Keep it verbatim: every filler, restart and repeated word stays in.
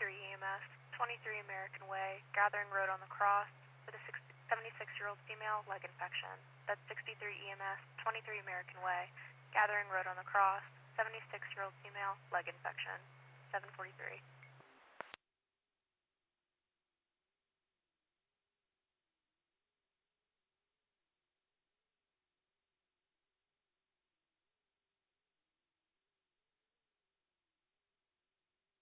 sixty-three E M S, twenty-three American Way, Gathering Road on the Cross, with a seventy-six-year-old female, leg infection. That's sixty-three E M S, twenty-three American Way, Gathering Road on the Cross, seventy-six-year-old female, leg infection. seven forty-three.